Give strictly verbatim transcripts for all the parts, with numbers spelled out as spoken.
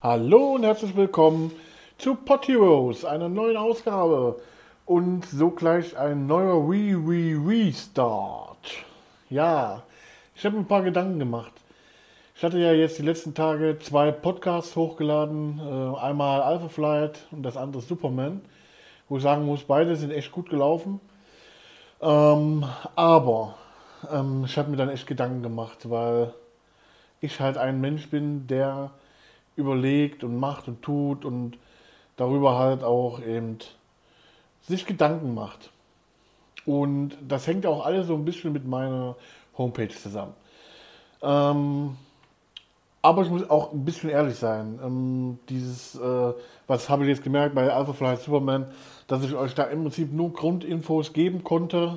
Hallo und herzlich willkommen zu Pod Heroes, einer neuen Ausgabe und so gleich ein neuer Re-Re-Restart. Ja, ich habe mir ein paar Gedanken gemacht. Ich hatte ja jetzt die letzten Tage zwei Podcasts hochgeladen, äh, einmal Alpha Flight und das andere Superman, wo ich sagen muss, beide sind echt gut gelaufen. Ähm, aber ähm, ich habe mir dann echt Gedanken gemacht, weil ich halt ein Mensch bin, der überlegt und macht und tut und darüber halt auch eben sich Gedanken macht. Und das hängt auch alles so ein bisschen mit meiner Homepage zusammen. Ähm, aber ich muss auch ein bisschen ehrlich sein. Ähm, dieses, äh, was habe ich jetzt gemerkt bei Alpha Flight Superman, dass ich euch da im Prinzip nur Grundinfos geben konnte,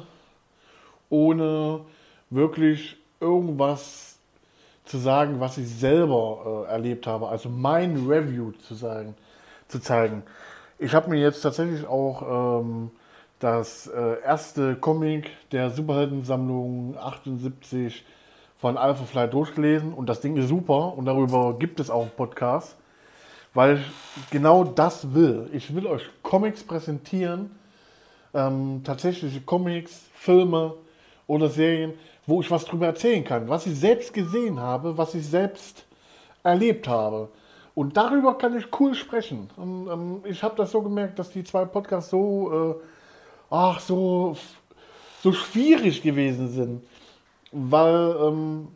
ohne wirklich irgendwas zu sagen, was ich selber äh, erlebt habe. Also mein Review zu sagen, zu zeigen. Ich habe mir jetzt tatsächlich auch ähm, das äh, erste Comic der Superheldensammlung achtundsiebzig von Alpha Flight durchgelesen und das Ding ist super und darüber gibt es auch einen Podcast, weil ich genau das will. Ich will euch Comics präsentieren, ähm, tatsächliche Comics, Filme oder Serien, wo ich was drüber erzählen kann, was ich selbst gesehen habe, was ich selbst erlebt habe. Und darüber kann ich cool sprechen. Und, ähm, ich habe das so gemerkt, dass die zwei Podcasts so, äh, ach, so, so schwierig gewesen sind, weil, ähm,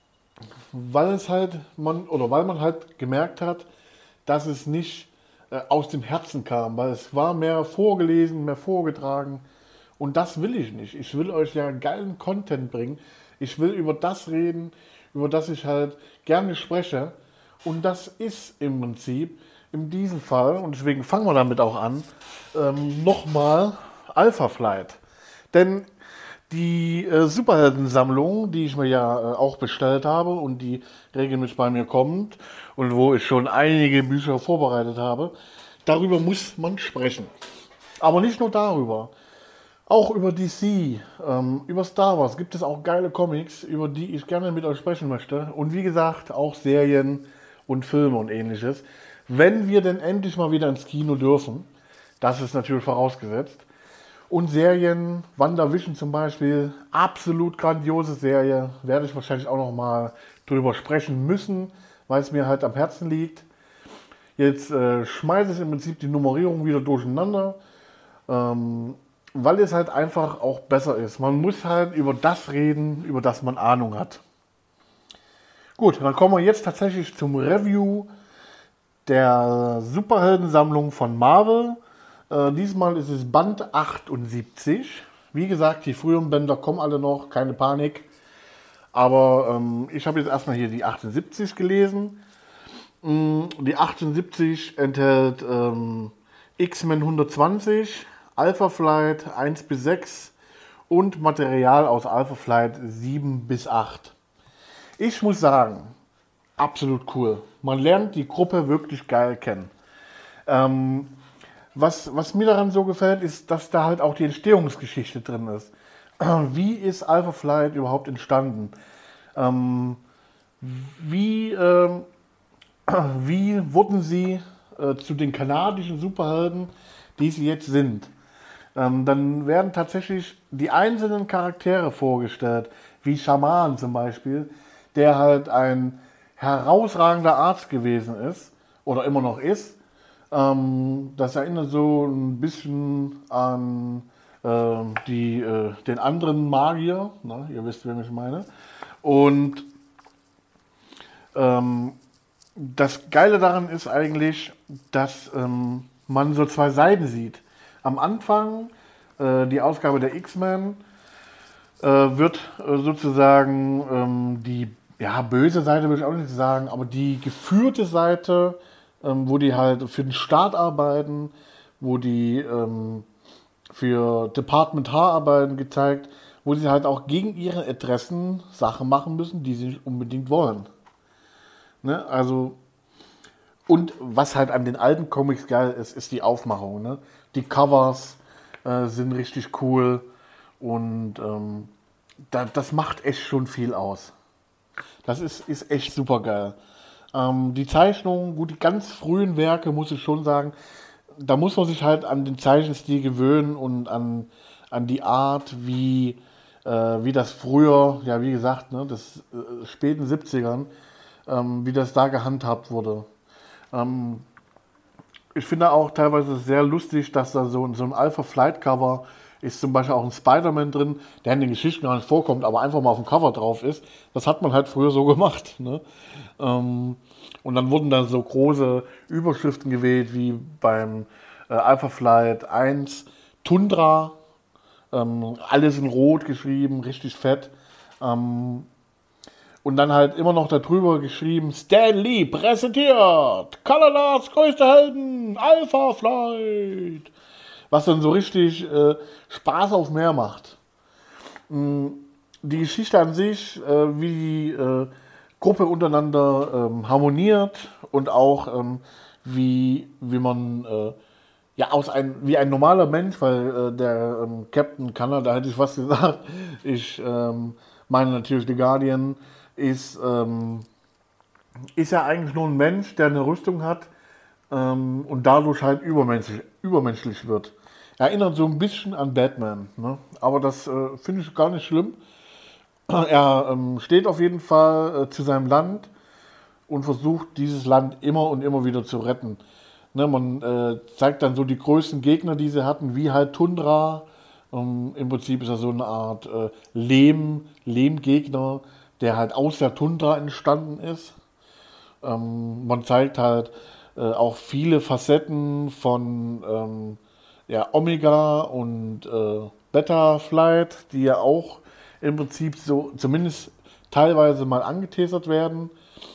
weil es halt man oder weil man halt gemerkt hat, dass es nicht äh, aus dem Herzen kam, weil es war mehr vorgelesen, mehr vorgetragen. Und das will ich nicht. Ich will euch ja geilen Content bringen. Ich will über das reden, über das ich halt gerne spreche. Und das ist im Prinzip in diesem Fall, und deswegen fangen wir damit auch an, ähm, nochmal Alpha Flight. Denn die äh, Superheldensammlung, die ich mir ja äh, auch bestellt habe und die regelmäßig bei mir kommt und wo ich schon einige Bücher vorbereitet habe, darüber muss man sprechen. Aber nicht nur darüber. Auch über D C, ähm, über Star Wars gibt es auch geile Comics, über die ich gerne mit euch sprechen möchte. Und wie gesagt, auch Serien und Filme und ähnliches. Wenn wir denn endlich mal wieder ins Kino dürfen, das ist natürlich vorausgesetzt. Und Serien, WandaVision zum Beispiel, absolut grandiose Serie, werde ich wahrscheinlich auch noch mal drüber sprechen müssen, weil es mir halt am Herzen liegt. Jetzt äh, schmeiße ich im Prinzip die Nummerierung wieder durcheinander, ähm, weil es halt einfach auch besser ist. Man muss halt über das reden, über das man Ahnung hat. Gut, dann kommen wir jetzt tatsächlich zum Review der Superheldensammlung von Marvel. Äh, diesmal ist es Band achtundsiebzig. Wie gesagt, die früheren Bänder kommen alle noch, keine Panik. Aber ähm, ich habe jetzt erstmal hier die achtundsiebzig gelesen. Mm, Die achtundsiebzig enthält ähm, X-Men hundertzwanzig, Alpha Flight eins bis sechs und Material aus Alpha Flight sieben bis acht. Ich muss sagen, absolut cool. Man lernt die Gruppe wirklich geil kennen. Ähm, was, was mir daran so gefällt, ist, dass da halt auch die Entstehungsgeschichte drin ist. Wie ist Alpha Flight überhaupt entstanden? Ähm, wie, ähm, wie wurden sie äh, zu den kanadischen Superhelden, die sie jetzt sind? Ähm, dann werden tatsächlich die einzelnen Charaktere vorgestellt, wie Schaman zum Beispiel, der halt ein herausragender Arzt gewesen ist oder immer noch ist. Ähm, das erinnert so ein bisschen an ähm, die, äh, den anderen Magier, ne? Ihr wisst, wen ich meine. Und ähm, das Geile daran ist eigentlich, dass ähm, man so zwei Seiten sieht. Am Anfang, äh, die Ausgabe der X-Men, äh, wird äh, sozusagen ähm, die ja, böse Seite, würde ich auch nicht sagen, aber die geführte Seite, ähm, wo die halt für den Staat arbeiten, wo die ähm, für Department H arbeiten, gezeigt, wo sie halt auch gegen ihre Adressen Sachen machen müssen, die sie nicht unbedingt wollen. Ne? Also, und was halt an den alten Comics geil ist, ist die Aufmachung. Ne? Die Covers äh, sind richtig cool und ähm, da, das macht echt schon viel aus. Das ist, ist echt super geil. Ähm, die Zeichnung, gut, die ganz frühen Werke, muss ich schon sagen, da muss man sich halt an den Zeichenstil gewöhnen und an, an die Art, wie, äh, wie das früher, ja wie gesagt, ne, des äh, späten siebzigern, ähm, wie das da gehandhabt wurde. Ähm, Ich finde auch teilweise sehr lustig, dass da so, so ein Alpha Flight Cover ist, zum Beispiel auch ein Spider-Man drin, der in den Geschichten gar nicht vorkommt, aber einfach mal auf dem Cover drauf ist. Das hat man halt früher so gemacht. Ne? Ähm, und dann wurden da so große Überschriften gewählt, wie beim äh, Alpha Flight eins Tundra, ähm, alles in Rot geschrieben, richtig fett. Ähm, und dann halt immer noch darüber geschrieben, Stan Lee präsentiert, Kanadas größte Helden, Alpha Flight. Was dann so richtig äh, Spaß auf mehr macht. Die Geschichte an sich, äh, wie die äh, Gruppe untereinander ähm, harmoniert und auch ähm, wie, wie man äh, ja aus ein, wie ein normaler Mensch, weil äh, der ähm, Captain Kanada, hätte ich was gesagt, ich ähm, meine natürlich The Guardian, ist, ähm, ist ja eigentlich nur ein Mensch, der eine Rüstung hat ähm, und dadurch halt übermenschlich, übermenschlich wird. Erinnert so ein bisschen an Batman, ne? Aber das äh, finde ich gar nicht schlimm. Er ähm, steht auf jeden Fall äh, zu seinem Land und versucht dieses Land immer und immer wieder zu retten. Ne, man äh, zeigt dann so die größten Gegner, die sie hatten, wie halt Tundra. Ähm, Im Prinzip ist er so eine Art äh, Lehm, Lehmgegner, der halt aus der Tundra entstanden ist. Ähm, man zeigt halt äh, auch viele Facetten von ähm, ja, Omega und äh, Beta Flight, die ja auch im Prinzip so zumindest teilweise mal angeteasert werden.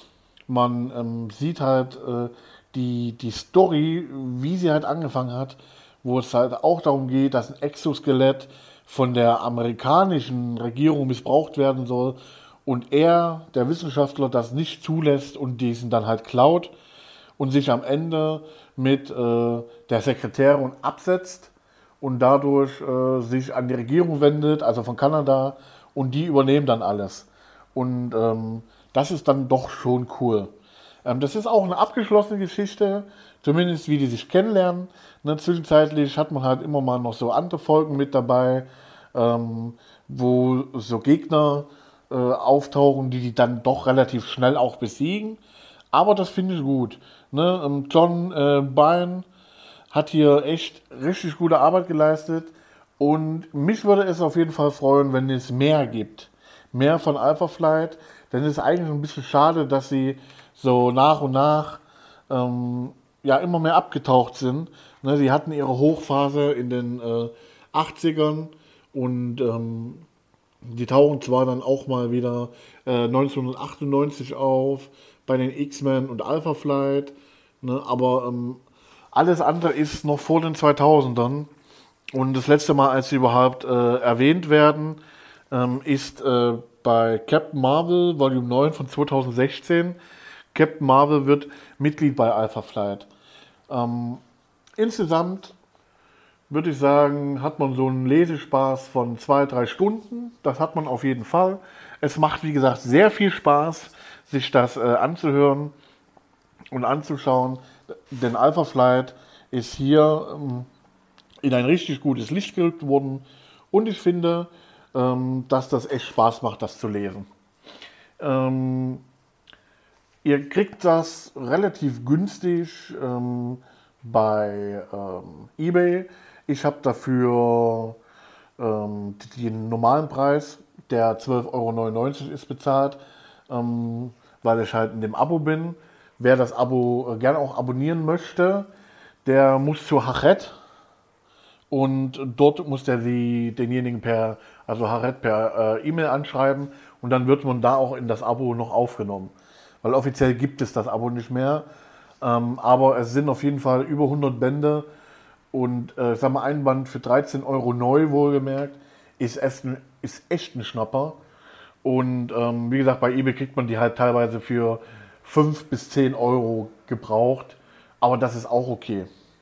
Man ähm, sieht halt äh, die, die Story, wie sie halt angefangen hat, wo es halt auch darum geht, dass ein Exoskelett von der amerikanischen Regierung missbraucht werden soll und er, der Wissenschaftler, das nicht zulässt und diesen dann halt klaut und sich am Ende mit äh, der Sekretärin absetzt und dadurch äh, sich an die Regierung wendet, also von Kanada, und die übernehmen dann alles. Und ähm, das ist dann doch schon cool. Ähm, das ist auch eine abgeschlossene Geschichte, zumindest wie die sich kennenlernen. Ne, zwischenzeitlich hat man halt immer mal noch so andere Folgen mit dabei, ähm, wo so Gegner äh, auftauchen, die die dann doch relativ schnell auch besiegen. Aber das finde ich gut. Ne? Ähm, John äh, Byrne hat hier echt richtig gute Arbeit geleistet. Und mich würde es auf jeden Fall freuen, wenn es mehr gibt. Mehr von Alpha Flight. Denn es ist eigentlich ein bisschen schade, dass sie so nach und nach ähm, ja immer mehr abgetaucht sind. Ne, sie hatten ihre Hochphase in den äh, achtzigern und ähm, die tauchen zwar dann auch mal wieder äh, neunzehnhundertachtundneunzig auf bei den X-Men und Alpha Flight, ne, aber ähm, alles andere ist noch vor den zweitausendern. Und das letzte Mal, als sie überhaupt äh, erwähnt werden, ähm, ist äh, bei Captain Marvel Volume neun von zweitausendsechzehn. Captain Marvel wird Mitglied bei Alpha Flight. Ähm, insgesamt würde ich sagen, hat man so einen Lesespaß von zwei, drei Stunden. Das hat man auf jeden Fall. Es macht, wie gesagt, sehr viel Spaß, sich das äh, anzuhören und anzuschauen. Denn Alpha Flight ist hier ähm, in ein richtig gutes Licht gerückt worden. Und ich finde, ähm, dass das echt Spaß macht, das zu lesen. Ähm, ihr kriegt das relativ günstig ähm, bei ähm, eBay. Ich habe dafür ähm, den normalen Preis, der zwölf Euro neunundneunzig ist, bezahlt, ähm, weil ich halt in dem Abo bin. Wer das Abo äh, gerne auch abonnieren möchte, der muss zu Hachette und dort muss der sie, denjenigen per, also Hachette per äh, E-Mail anschreiben und dann wird man da auch in das Abo noch aufgenommen. Weil offiziell gibt es das Abo nicht mehr, ähm, aber es sind auf jeden Fall über hundert Bände und äh, ich sag mal, ein Band für dreizehn Euro neu, wohlgemerkt, ist, echt ein, ist echt ein Schnapper. Und ähm, wie gesagt, bei eBay kriegt man die halt teilweise für fünf bis zehn Euro gebraucht, aber das ist auch okay.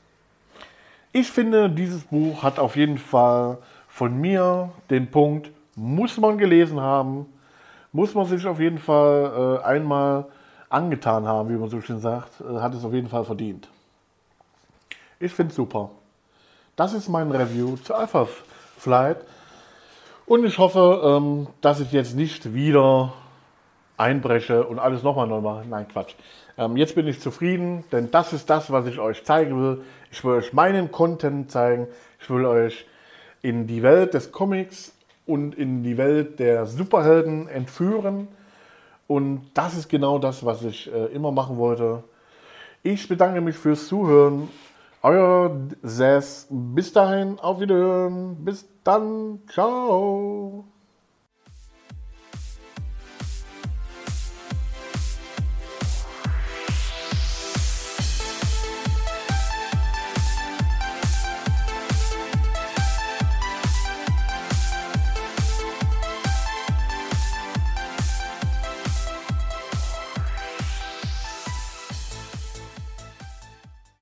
Ich finde, dieses Buch hat auf jeden Fall von mir den Punkt, muss man gelesen haben, muss man sich auf jeden Fall äh, einmal angetan haben, wie man so schön sagt, äh, hat es auf jeden Fall verdient. Ich finde es super. Das ist mein Review zu Alpha Flight. Und ich hoffe, ähm, dass ich jetzt nicht wieder einbreche und alles nochmal neu mache. Nein, Quatsch. Ähm, jetzt bin ich zufrieden, denn das ist das, was ich euch zeigen will. Ich will euch meinen Content zeigen. Ich will euch in die Welt des Comics und in die Welt der Superhelden entführen. Und das ist genau das, was ich äh, immer machen wollte. Ich bedanke mich fürs Zuhören. Euer Sess. Bis dahin, auf Wiederhören. Bis dann. Ciao.